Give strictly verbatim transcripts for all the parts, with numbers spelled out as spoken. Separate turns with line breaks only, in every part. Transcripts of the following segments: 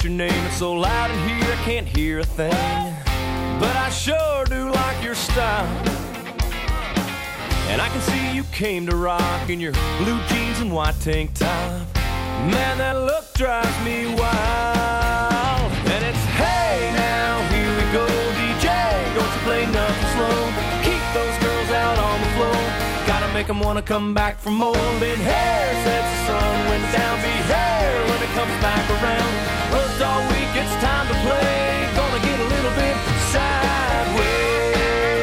your name? It's so loud in here I can't hear a thing. But I sure do like your style, and I can see you came to rock in your blue jeans and white tank top. Man, that look drives me wild. And it's hey now, here we go, D J, don't you play nothing slow. Keep those girls out on the floor, gotta make them wanna come back for more. Been hair since the sun went down, be hair when it comes back around. Worked all week, it's time to play, gonna get a little bit sideways,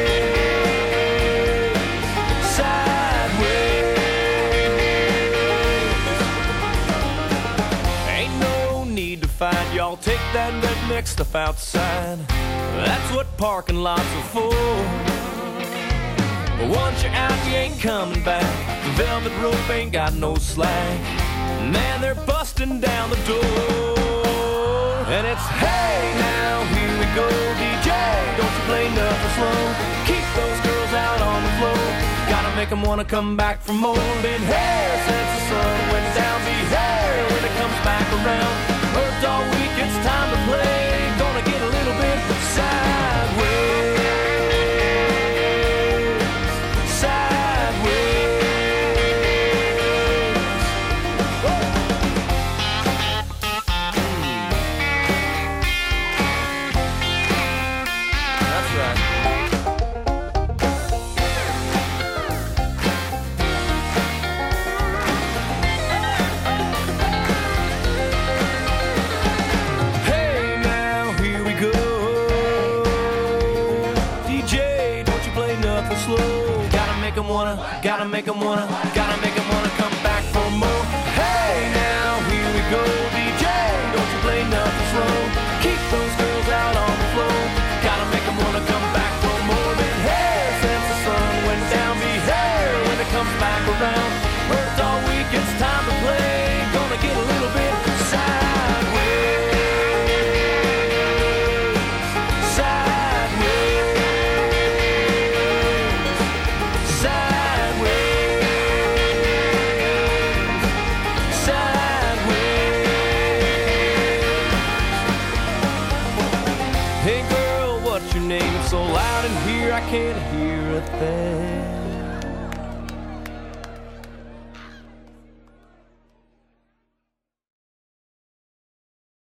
sideways. Ain't no need to fight, y'all take that redneck stuff outside. That's what parking lots are for. But once you're out, you ain't coming back. The velvet rope ain't got no slack. Man, they're busting down the door. And it's hey now, here we go, D J, don't you play nothing slow. Keep those girls out on the floor, gotta make them wanna come back for more. Been here since the sun went down, be here when it comes back around. Worked all week, it's time to play, gonna get a little bit sideways. Slow. Gotta make them wanna, gotta make them wanna, gotta make them wanna come back for more. Hey now, here we go, D J, don't you play nothing slow. Keep those girls out on the floor, gotta make them wanna come back for more. Been here since the sun went down, be here when it comes back around. Worked all week, it's time to play, gonna get a little bit sideways. Hey girl, what's your name? It's so loud in here I can't hear a thing.